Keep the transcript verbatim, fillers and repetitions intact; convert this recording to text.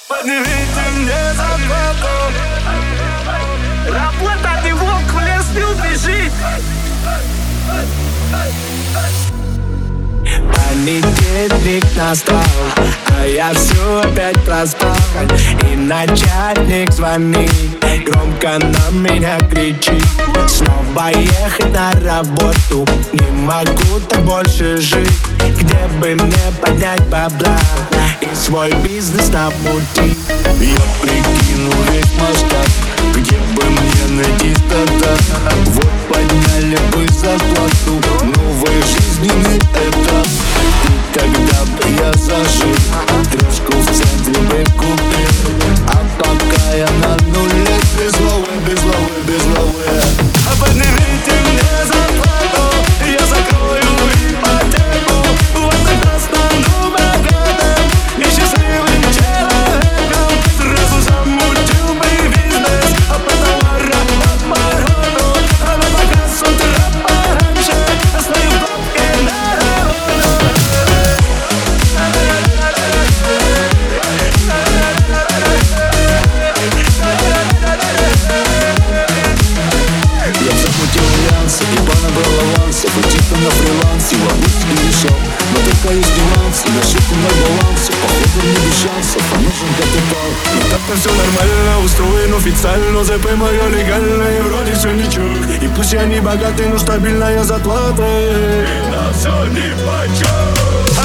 Поднимите мне зарплату. Работа, ты волк, в лес не убежит. Понедельник настал, а я все опять проспал. И начальник звонит, громко на меня кричит. Снова ехать на работу, не могу так больше жить. Где бы мне поднять бабла и свой бизнес намутить? Я прикинул весь масштаб, где бы мне найти стартап. Вот подняли бы зарплату, новый жизненный этап. И когда бы я зажил, трешку в центре бы купил. А пока я на нуле, без головы, без головы, без головы. А поднимите мне зарплату, я закрою ипотеку. Вот тогда стану богатым и счастливым человеком. Сразу замутил бы бизнес, а по товарам оборону. А на показ с утра пораньше оставил бабки на работу. Я замутил альянсы и понабрал авансов. И типа на фрилансе в августе решал. Но только есть нюансы, на шутку на балансе. Походу не без шансов, а нужен капитал. Но так-то все нормально, устроен официально. ЗП моя легальная, вроде все ничего. И пусть я не богатый, но стабильная зарплата. И на все нипочем.